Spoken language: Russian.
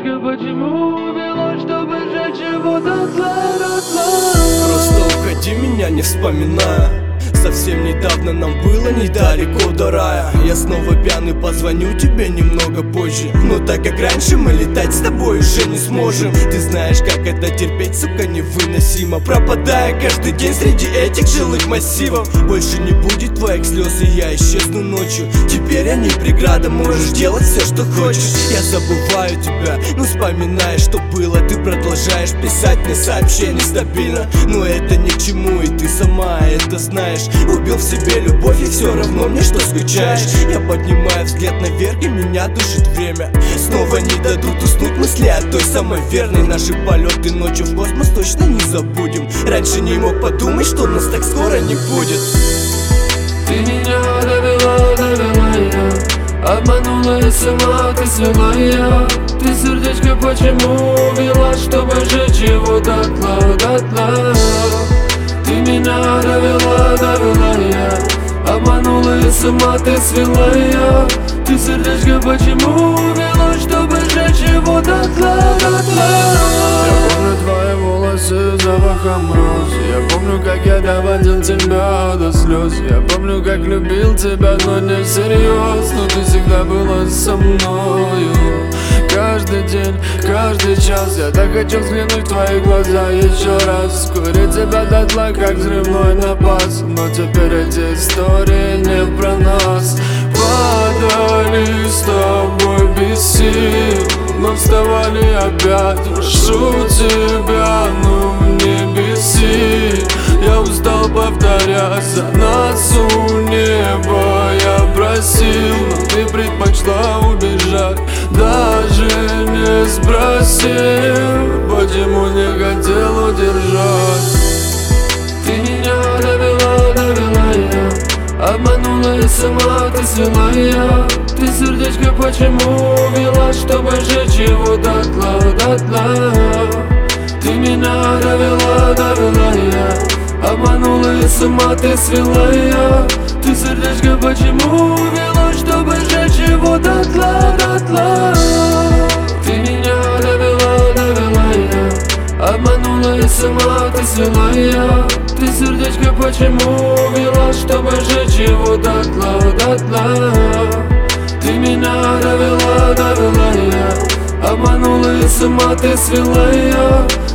сердечко почему увела, чтобы сжечь его дотла, дотла? Просто уходи, меня не вспоминая. Совсем недавно нам было недалеко до рая. Я снова пьяный, позвоню тебе немного позже. Но так как раньше мы летать с тобой уже не сможем. Ты знаешь, как это терпеть, сука, невыносимо. Пропадая каждый день среди этих жилых массивов. Больше не будет твоих слез, и я исчезну ночью. Теперь они преграда, можешь делать все, что хочешь. Я забываю тебя, но вспоминаешь, что было. Ты продолжаешь писать мне сообщения стабильно. Но это ни к чему, и ты сама это знаешь. Убил в себе любовь, и все равно мне, что скучаешь. Я поднимаю взгляд наверх, и меня душит время. Снова не дадут уснуть мысли о той самой верной. Наши полеты ночью в космос точно не забудем. Раньше не мог подумать, что нас так скоро не будет. Ты меня довела, довела я, обманула и сама ты свела я. Ты сердечко почему увела, чтобы сжечь его дотла, дотла? Ты меня довела, довела я, обманула и сама ты свела я. Ты сердечко почему увела, чтобы сжечь его дотла, дотла? Я помню твои волосы запахом роз. Я помню, как я доводил тебя до слез. Я помню, как любил тебя, но не всерьез. Но ты всегда была со мною. Каждый день, каждый час я так хочу взглянуть в твои глаза еще раз. Скурить тебя дотла, как взрывной напас. Но теперь эти истории не про нас. Падали с тобой без сил, но вставали опять. Прошу тебя, ну не беси. Я устал повторять за нас у неба. Я просил, но ты предпочла убежать, даже не спросил, почему не хотел удержать. Ты меня довела, довела я, обманула и сама ты свела я. Ты сердечко почему увела, чтобы сжечь его дотла, дотла? Ты меня довела, довела я, обманула и сама ты свела я. Ты сердечко почему увела, чтобы сжечь его дотла, дотла? Ты меня довела, довела я, обманула и сама ты свела я. Ты сердечко почему увела, чтобы сжечь его дотла, дотла? Ты меня довела, довела я, обманула и сама ты свела я.